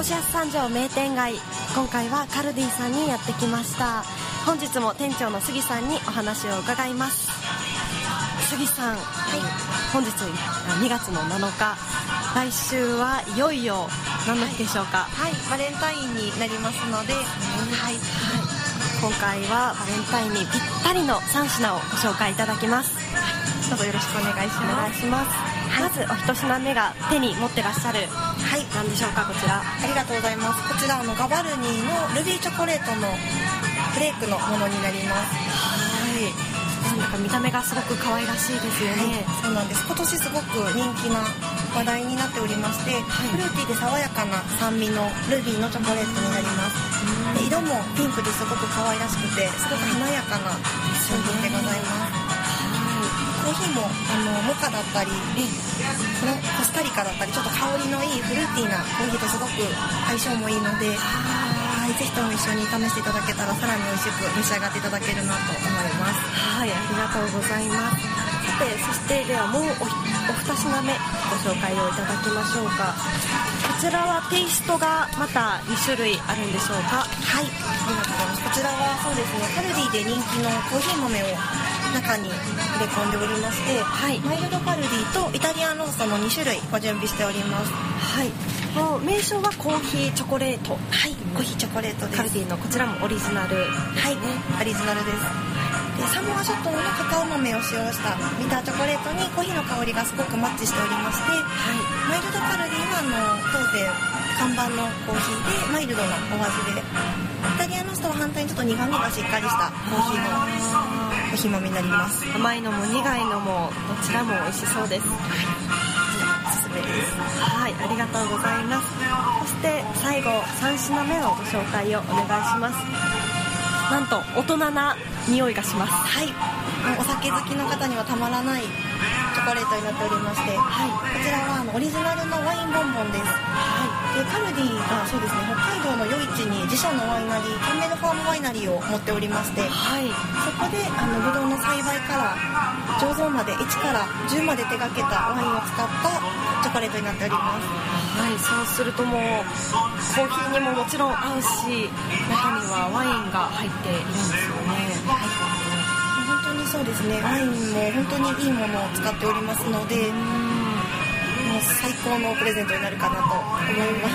東安三条名店街、今回はカルディさんにやってきました。本日も店長の杉さんにお話を伺います。杉さん、本日2月の7日、来週はいよいよ何の日でしょうか？ バレンタインになりますので、 今回はバレンタインにぴったりの3品をご紹介いただきます。 どうぞよろしくお願いします。 まずお一品目が手に持ってらっしゃる、何でしょうか？こちら。 ありがとうございます。こちらガバルニーのルビーチョコレートのフレークのものになります。 なんか見た目がすごく可愛らしいですよね。 そうなんです。今年すごく人気な話題になっておりまして、フルーティーで爽やかな酸味のルビーのチョコレートになります。で、色もピンクですごく可愛らしくて、すごく華やかな商品でございます。コーヒーもモカだったり、このコスタリカだったり、ちょっと香りのいいフルーティーなコーヒーとすごく相性もいいので、ぜひとも一緒に試していただけたらさらに美味しく召し上がっていただけるなと思います。 ありがとうございます。そしてではもうお二品目ご紹介をいただきましょうか。こちらはテイストがまた2種類あるんでしょうか？ ありがとうございます。こちらはそうですね、カルディで人気のコーヒー豆を中に入れ込んでおりまして、マイルドカルディとイタリアンローストの2種類ご準備しております。 名称はコーヒーチョコレート。 コーヒーチョコレートです。 カルディのこちらもオリジナルですね。 オリジナルです。で、サモア諸島のカカオ豆を使用したビターチョコレートにコーヒーの香りがすごくマッチしておりまして、マイルドカルディは当店看板のコーヒーでマイルドなお味で、イタリアンローストは反対にちょっと苦みがしっかりしたコーヒーのコーヒー豆になります。 甘いのも苦いのもどちらも美味しそうです。 おすすめです。 ありがとうございます。そして最後3品目のご紹介をお願いします。なんと大人な匂いがします。 お酒好きの方にはたまらないチョコレートになっておりまして、こちらはオリジナルのワインボンボンです。で、カルディがそうですね、北海道の余市に自社のワイナリー、キャンメルファームワイナリーを持っておりまして、そこでブドウの栽培から醸造まで1から10まで手掛けたワインを使ったチョコレートになっております。 そうするともうコーヒーにももちろん合うし、中にはワインが入っているんですよね。 本当にそうですね、ワインも本当にいいものを使っておりますので、もう最高のプレゼントになるかなと思います。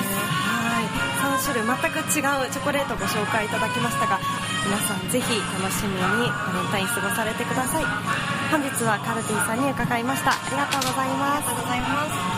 3種類全く違うチョコレートをご紹介いただきましたが、皆さんぜひ楽しみにバレンタイン過ごされてください。本日はカルディさんに伺いました。ありがとうございます。